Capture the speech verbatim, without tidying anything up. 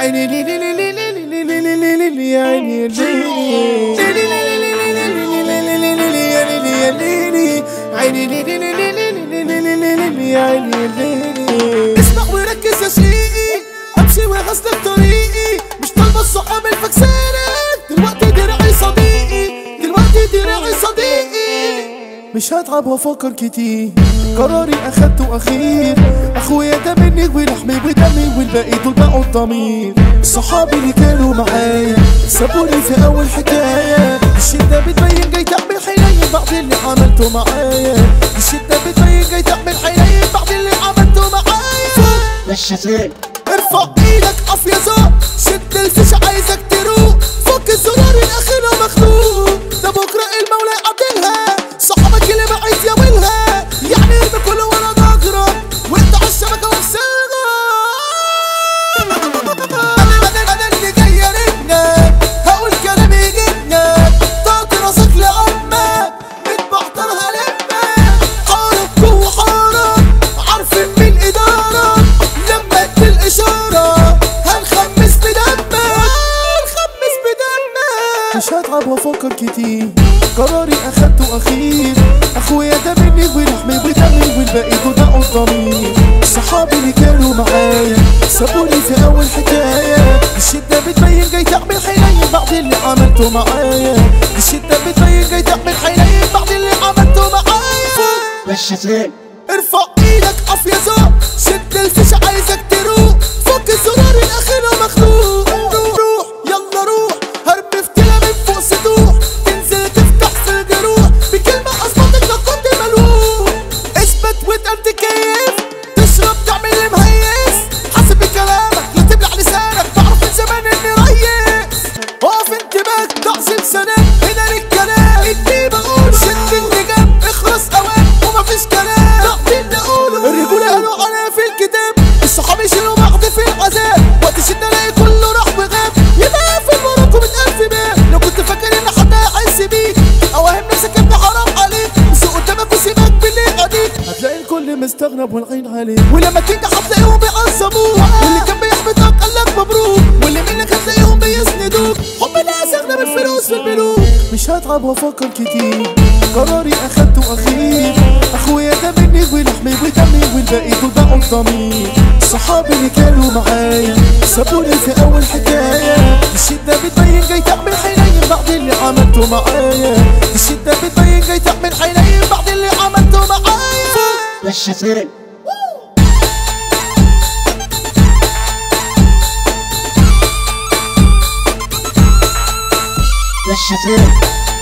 عيني لي لي لي لي لي لي لي لي لي لي لي يا عيني ليلي. اسمع وركز يا شقيقي، امشي واغسلك طريقي، مش طالبه الصحاب الفكسانك، دلوقتي درعي صديقي، دلوقتي درعي صديقي. مش هتعب وافكر كتير، قراري اخدته اخير، اخويا ده مني ولحمي ودمي والباقي دول بقوا الضمير. صحابي اللي كانوا معايا سابوني في اول حكايه، الشده بتبين جاي تعمل حنين بعد اللي عملته معايا، الشده بتبين جاي تعمل حنين بعد اللي عملته معايا. الشتاء ارفع ايدك قف يا زوق، شد الفيش عايزك تروق، فك الزرار الاخير مخلوق، ده بكره المولى قاتلها، صحابك اللي بعيد يا ويلها، يعني ارمي كله ورا ظهرك وانت على الشبكه وخسرها. انا انا اللي جاي ارنك، هقول كلام يجنك، طاط راسك لامك بتبحترها لمك، حارب جوه حارب عارفين مين ادارك، لما ادي الاشاره هنخمس بدمك، هنخمس بدمك. مش هتعب وافكر كتير، قراري اخدته اخير، اخويا ده مني ولحمي ودمي والباقي دول بقوا الضمير. صحابي اللي كانوا معايا سابوني في اول حكايه، الشده بتبين جاي تعمل حنين بعد اللي عملته معايا، الشده بتبين جاي تعمل حنين بعد اللي عملته معايا. الشتاء ارفع ايدك قف يا زوق، شد الفيش عايزك تروق، فك الزرار الاخير مخلوق، روح يلا روح، هرمي فتيله من فوق سطوح، تنزل تفتح في الجروح، بكلمه اظبطك لو كنت ملوح. اثبت واتقل تكيف، تشرب تعمل لي مهيس، حاسب بكلامك لا تبلع لسانك، تعرف من زمان اني ريس. اقف انتباه ضعف لسانك، هنا للكلام اني بقول، شد اللجام اخلص اوام ومفيش كلام، ضعف اقوله. الرجوله قالوا عليا في الكتاب، الصحاب يشيلوا بعض في العذاب، وقت الشده الاقي كله راح وغاب، يبقى في وراكم من الف باب. لو كنت فاكر ان حد هيحس بيك، اوهم نفسك انت حرام عليك، بس قدامك وسيبك باللي اديك، هتلاقي الكل مستغرب والعين عليك، ولما تنجح هتلاقيهم بيعظموك، واللي كان بيحبطك قالك مبروك، واللي منك هتلاقيهم بيسندوك. حب الناس اغنى من الفلوس في الملوك. مش هتعب وافكر كتير، قراري اخدته اخير، اخويا ده مني ولحمي ودمي والباقي دول بقوا الضمير. صحابي اللي كانوا معايا سابوني في اول حكايه، الشده بتبين جاي تعمل حنين بعد اللي عملته معايا، الشده بتبين جاي تعمل حنين بعد اللي عملته معايا. الشتاء الشتاء